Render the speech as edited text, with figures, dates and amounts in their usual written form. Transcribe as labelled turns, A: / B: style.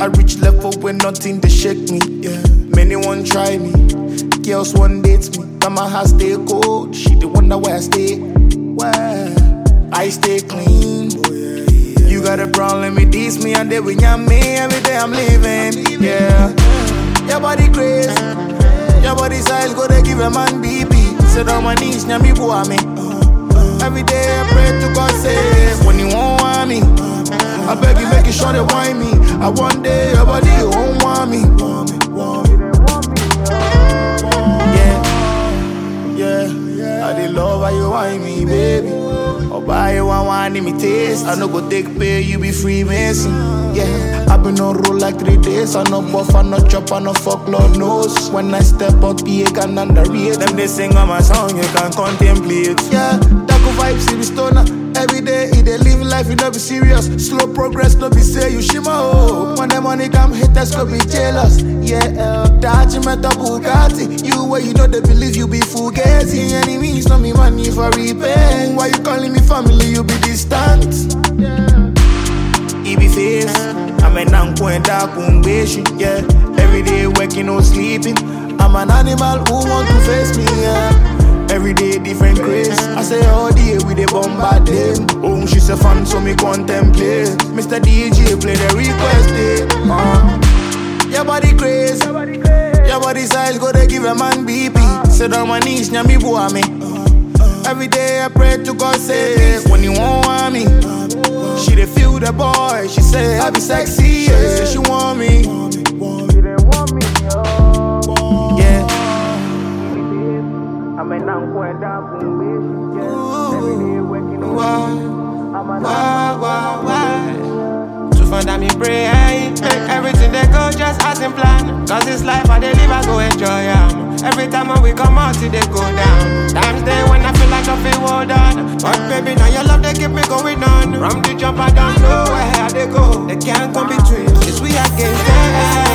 A: I reach level where nothing they shake me. Yeah. Many won't try me. Girls one date me. But my heart stay cold. She they wonder where I stay. Where I stay clean. You got a problem with this, me and they with me. Every day I'm living. Yeah. Your body crazy. Your body size go to give a man BP. Sit on my knees, now me boy me. Every day I pray to God save. When you won't want me, I beg you make it sure they want me. I one day your body you won't want me. Yeah, I dey love how you want me, baby. Or buy you one in me taste. I no go take pay, you be Freemason. Yeah, I been on roll like 3 days. I no buff, I no chop, I no fuck, Lord knows. When I step out, the can underrate. Them they sing on my song, you can contemplate. Yeah, Taco vibes, see me stoner. Every day, they live life, you no be serious. Slow progress, no be say you shima oh. When the money come, haters go be jealous. Yeah, that you met a Bugatti. You where you know they believe you be fugazi. Enemies, no me money for repay. Why you calling me family, you be distant. Yeah. He be face, I'm an uncle and dark yeah. Every day working, no sleeping. I'm an animal who want to face me, yeah. Every day different grace. I say all day we dey bombard them. Oh, she's a fan, so me contemplate. Mr. DJ play the request day. Your body crazy. Your body size go to give a man BP. Sit on my knees, now me boy me. Every day I pray to God save. When you won't want me, she dey feel the boy. She say I be sexy, yeah. Say she want me. Yeah. I'm an uncle and dark
B: To find out me pray, make everything they go just as in plan. Cause this life I they live, I go enjoy every time when we come out, see they go down. Times day when I feel like I feel well done. But baby, now your love they keep me going on. From the jump I don't know where they go. They can't come between. It's we against them.